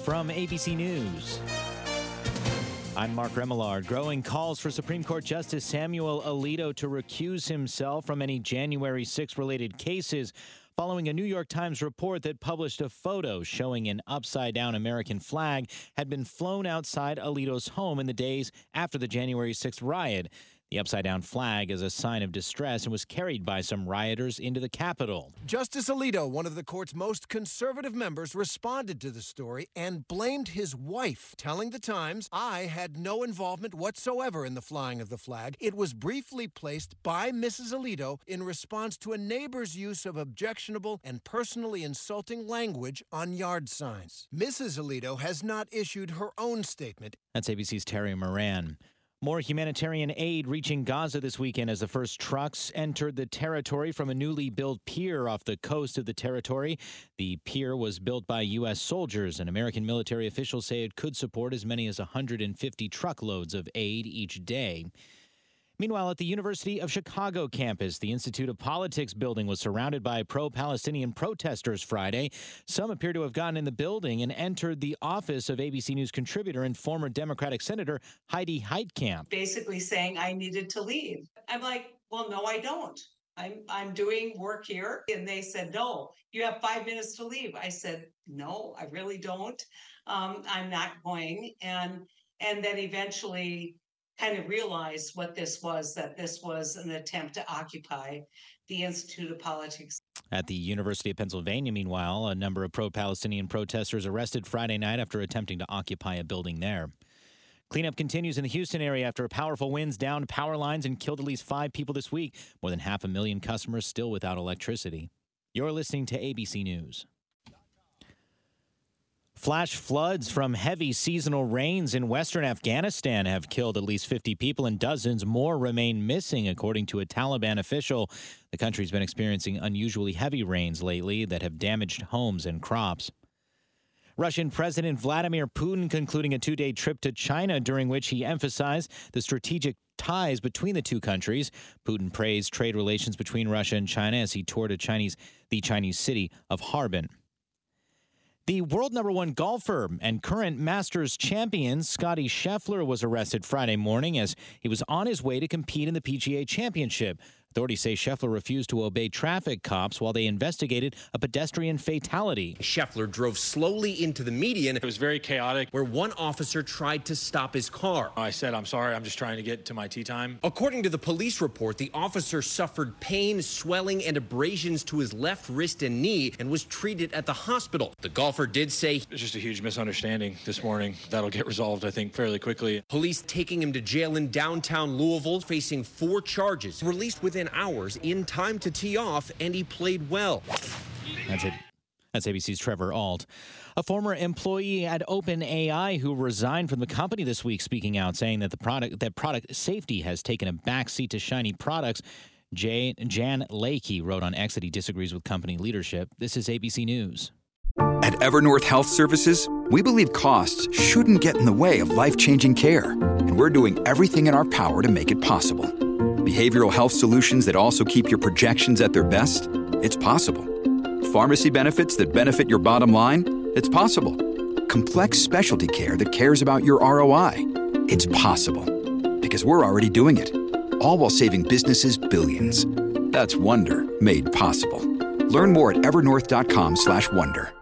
from ABC News. I'm Mark Remillard. Growing calls for Supreme Court Justice Samuel Alito to recuse himself from any January 6-related cases following a New York Times report that published a photo showing an upside-down American flag had been flown outside Alito's home in the days after the January 6th riot. The upside-down flag is a sign of distress and was carried by some rioters into the Capitol. Justice Alito, one of the court's most conservative members, responded to the story and blamed his wife, telling the Times, "I had no involvement whatsoever in the flying of the flag. It was briefly placed by Mrs. Alito in response to a neighbor's use of objectionable and personally insulting language on yard signs." Mrs. Alito has not issued her own statement. That's ABC's Terry Moran. More humanitarian aid reaching Gaza this weekend as the first trucks entered the territory from a newly built pier off the coast of the territory. The pier was built by U.S. soldiers, and American military officials say it could support as many as 150 truckloads of aid each day. Meanwhile, at the University of Chicago campus, the Institute of Politics building was surrounded by pro-Palestinian protesters Friday. Some appear to have gotten in the building and entered the office of ABC News contributor and former Democratic Senator Heidi Heitkamp. Basically saying I needed to leave. I'm like, well, no, I don't. I'm doing work here. And they said, no, you have 5 minutes to leave. I said, no, I really don't. I'm not going. And then eventually kind of realized what this was, that this was an attempt to occupy the Institute of Politics. At the University of Pennsylvania, meanwhile, a number of pro-Palestinian protesters arrested Friday night after attempting to occupy a building there. Cleanup continues in the Houston area after powerful winds downed power lines and killed at least 5 people this week. More than 500,000 customers still without electricity. You're listening to ABC News. Flash floods from heavy seasonal rains in western Afghanistan have killed at least 50 people and dozens more remain missing, according to a Taliban official. The country's been experiencing unusually heavy rains lately that have damaged homes and crops. Russian President Vladimir Putin concluding a 2-day trip to China, during which he emphasized the strategic ties between the two countries. Putin praised trade relations between Russia and China as he toured the Chinese city of Harbin. The world #1 golfer and current Masters champion Scottie Scheffler was arrested Friday morning as he was on his way to compete in the PGA Championship. Authorities say Scheffler refused to obey traffic cops while they investigated a pedestrian fatality. Scheffler drove slowly into the median. It was very chaotic, where one officer tried to stop his car. I said, "I'm sorry, I'm just trying to get to my tee time." According to the police report, the officer suffered pain, swelling, and abrasions to his left wrist and knee and was treated at the hospital. The golfer did say it's just a huge misunderstanding this morning. That'll get resolved, I think, fairly quickly. Police taking him to jail in downtown Louisville, facing 4 charges. Released within hours, in time to tee off, and he played well. That's it. That's ABC's Trevor Ault. A former employee at OpenAI who resigned from the company this week, speaking out, saying that product safety has taken a backseat to shiny products. Jan Lakey wrote on X that he disagrees with company leadership. This is ABC News. At Evernorth Health Services, we believe costs shouldn't get in the way of life-changing care, and we're doing everything in our power to make it possible. Behavioral health solutions that also keep your projections at their best? It's possible. Pharmacy benefits that benefit your bottom line? It's possible. Complex specialty care that cares about your ROI? It's possible. Because we're already doing it. All while saving businesses billions. That's Wonder made possible. Learn more at evernorth.com/wonder.